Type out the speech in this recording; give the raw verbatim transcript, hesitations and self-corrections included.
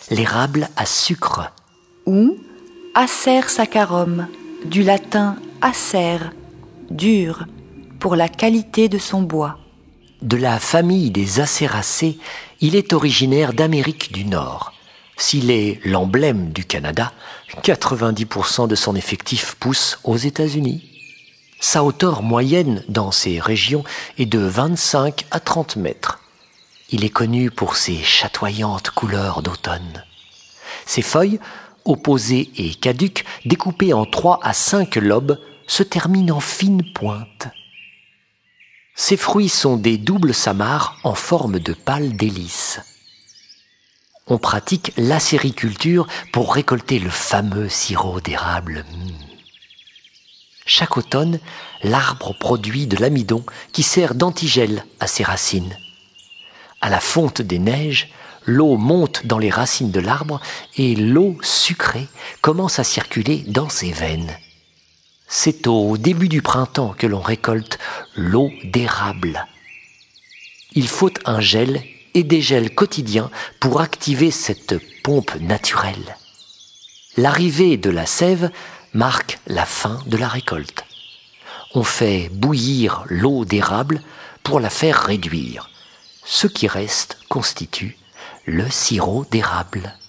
l'érable à sucre. Ou Acer saccharum, du latin acer, dur, pour la qualité de son bois. De la famille des acéracées, il est originaire d'Amérique du Nord. S'il est l'emblème du Canada, quatre-vingt-dix pour cent de son effectif pousse aux États-Unis. Sa hauteur moyenne dans ces régions est de vingt-cinq à trente mètres. Il est connu pour ses chatoyantes couleurs d'automne. Ses feuilles, opposées et caduques, découpées en trois à cinq lobes, se terminent en fines pointes. Ses fruits sont des doubles samars en forme de pâle d'hélice. On pratique l'acériculture pour récolter le fameux sirop d'érable. Chaque automne, l'arbre produit de l'amidon qui sert d'antigel à ses racines. À la fonte des neiges, l'eau monte dans les racines de l'arbre et l'eau sucrée commence à circuler dans ses veines. C'est au début du printemps que l'on récolte l'eau d'érable. Il faut un gel et des gels quotidiens pour activer cette pompe naturelle. L'arrivée de la sève marque la fin de la récolte. On fait bouillir l'eau d'érable pour la faire réduire. Ce qui reste constitue le sirop d'érable.